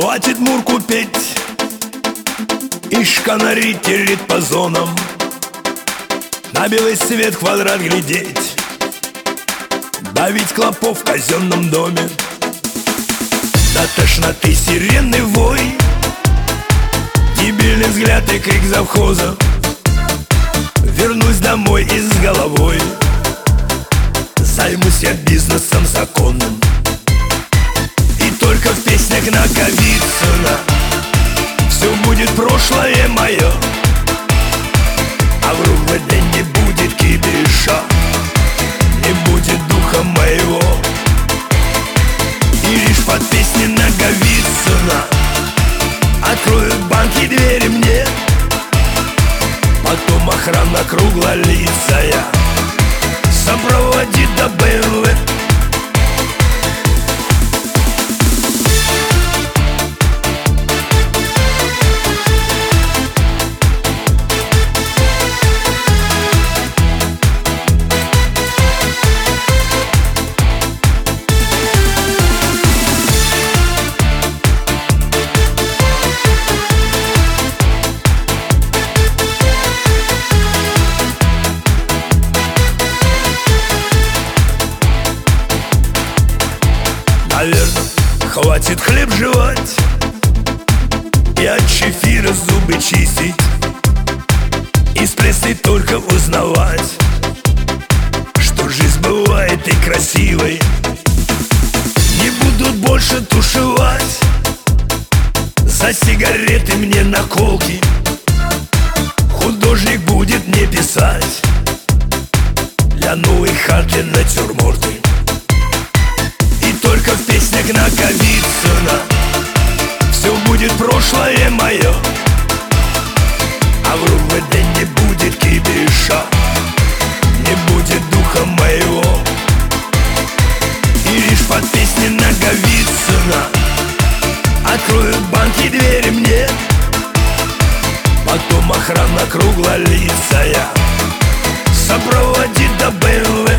Хватит мурку петь и шканари тереть по зонам, на белый свет квадрат глядеть, давить клопов в казенном доме. До тошноты сиренный вой, дебильный взгляд и крик завхоза. Вернусь домой и с головой займусь я бизнесом законным. И только в песнях Наговицына все будет прошлое мое, а в РУВД не будет кипиша, не будет духа моего. И лишь под песни Наговицына откроют банки двери мне, потом охрана круглолицая сопроводит до БМВ. Наверное, хватит хлеб жевать и от чефира зубы чистить, из прессы только узнавать, что жизнь бывает и красивой. Не будут больше тушевать за сигареты мне наколки, художник будет мне писать для новой хаты натюрморты. Только в песнях Наговицына все будет прошлое мое, а в РУВД не будет кипиша, не будет духа моего. И лишь под песни Наговицына откроют банки двери мне, потом охрана круглолицая сопроводит до БМВ.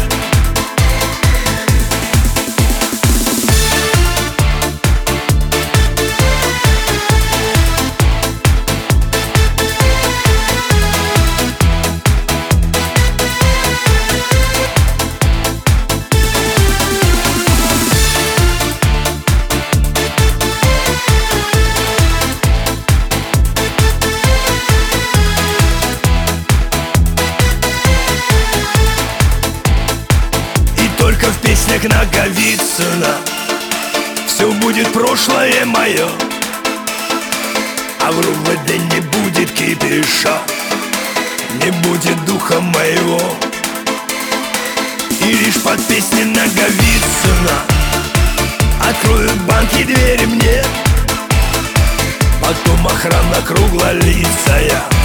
Только в песнях Наговицына все будет прошлое мое, а в РУВД не будет кипиша, не будет духа моего. И лишь под песни Наговицына откроют банки двери мне, потом охрана круглолицая